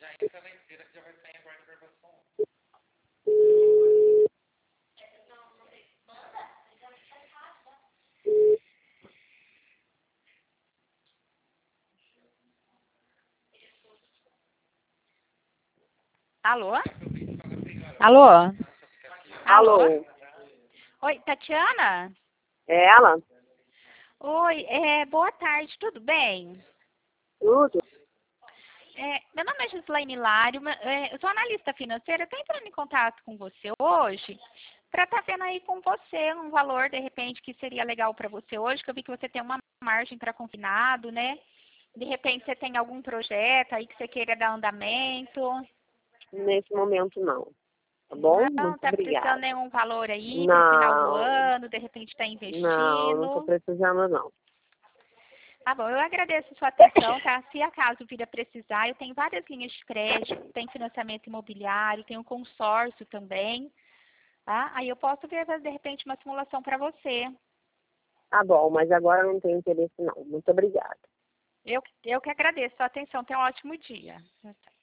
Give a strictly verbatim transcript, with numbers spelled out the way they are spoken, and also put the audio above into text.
Alô? Alô? Alô? Oi, Tatiana? É ela? Oi, é, boa tarde, tudo bem? Tudo? É, meu nome é Gislaine Lário, ma- é, eu sou analista financeira, estou entrando em contato com você hoje para estar vendo aí com você um valor, de repente, que seria legal para você hoje, que eu vi que você tem uma margem para confinado, né? De repente você tem algum projeto aí que você queira dar andamento. Nesse momento não. Tá bom? Não, Muito tá precisando obrigada. nenhum valor aí para o final do Não, ano, de repente está não, não tô investindo. precisando não. Tá bom, eu agradeço a sua atenção, tá? Se acaso vir a precisar, eu tenho várias linhas de crédito, tem financiamento imobiliário, tem um consórcio também, tá? Aí eu posso ver, de repente, uma simulação para você. Tá bom, mas agora não tenho interesse não. Muito obrigada. Eu, eu que agradeço a sua atenção, tenha um ótimo dia.